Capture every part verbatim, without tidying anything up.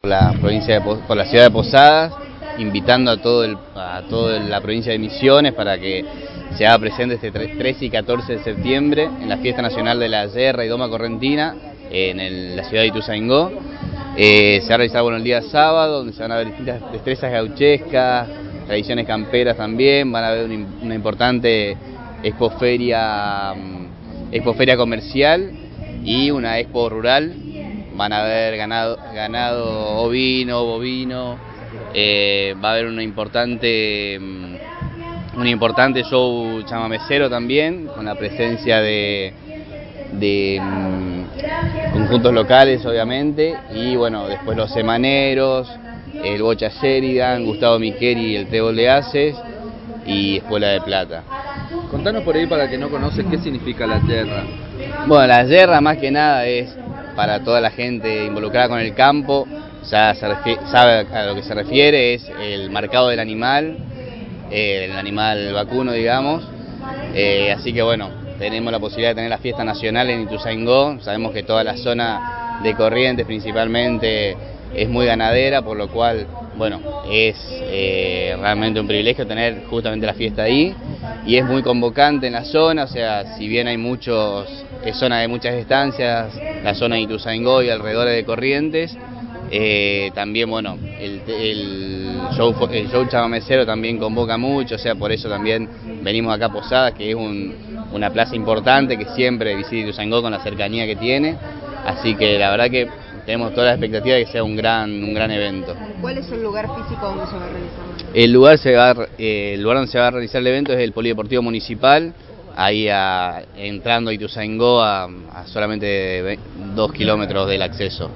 la provincia de, por la ciudad de Posadas, invitando a todo el, a toda la provincia de Misiones para que se haga presente este trece y catorce de septiembre en la Fiesta Nacional de la Yerra y Doma Correntina en el, la ciudad de Ituzaingó. Eh, se va a realizar bueno, el día sábado, donde se van a ver distintas destrezas gauchescas, tradiciones camperas también, van a haber una, una importante expoferia, expoferia comercial y una expo rural. Van a haber ganado, ganado ovino, bovino, eh, va a haber una importante, un importante show chamamecero también, con la presencia de, de um, conjuntos locales obviamente, y bueno, después los semaneros, el Bocha Sheridan, Gustavo Micheri y el Trébol de Haces, y Espuela de Plata. Contanos por ahí para el que no conoce qué significa la yerra. Bueno, la yerra más que nada es para toda la gente involucrada con el campo, ya se refiere, sabe a lo que se refiere, es el marcado del animal, eh, el animal vacuno digamos, eh, así que bueno, tenemos la posibilidad de tener la fiesta nacional en Ituzaingó. Sabemos que toda la zona de Corrientes principalmente es muy ganadera, por lo cual, bueno, es eh, realmente un privilegio tener justamente la fiesta ahí, y es muy convocante en la zona, o sea, si bien hay muchos, es zona de muchas estancias, la zona de Ituzaingó y alrededores de Corrientes, eh, también, bueno, el, el, show, el show chamamecero también convoca mucho, o sea, por eso también venimos acá a Posadas, que es un, una plaza importante que siempre visita Ituzaingó con la cercanía que tiene, así que la verdad que tenemos toda la expectativa de que sea un gran, un gran evento. ¿Cuál es el lugar físico donde se va a realizar? El lugar, se va, eh, el lugar donde se va a realizar el evento es el Polideportivo Municipal, ahí a, entrando a Ituzaingó a, a solamente dos kilómetros del acceso.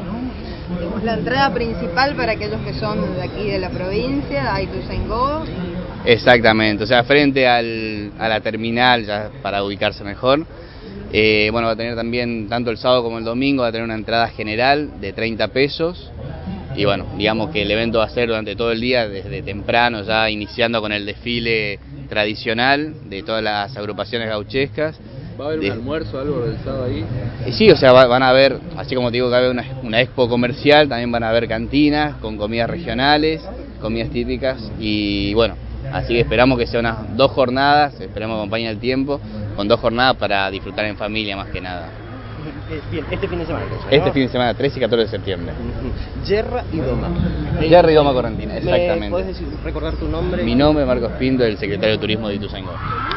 La entrada principal para aquellos que son de aquí de la provincia, a Ituzaingó. Exactamente, o sea, frente al, a la terminal, ya para ubicarse mejor. Eh, bueno, va a tener también, tanto el sábado como el domingo, va a tener una entrada general de treinta pesos. Y bueno, digamos que el evento va a ser durante todo el día, desde temprano, ya iniciando con el desfile tradicional de todas las agrupaciones gauchescas. ¿Va a haber de... un almuerzo, algo organizado ahí? Y sí, o sea, va, van a haber, así como te digo que va a haber una, una expo comercial, también van a haber cantinas con comidas regionales, comidas típicas, y bueno, así que esperamos que sea unas dos jornadas, esperemos que acompañe el tiempo, con dos jornadas para disfrutar en familia más que nada. Bien, este fin de semana. ¿No? Este fin de semana, trece y catorce de septiembre. Yerra y Doma. Yerra y Doma Correntina, exactamente. ¿Me puedes decir, recordar tu nombre? Mi nombre es Marcos Pinto, el secretario de Turismo de Ituzaingó.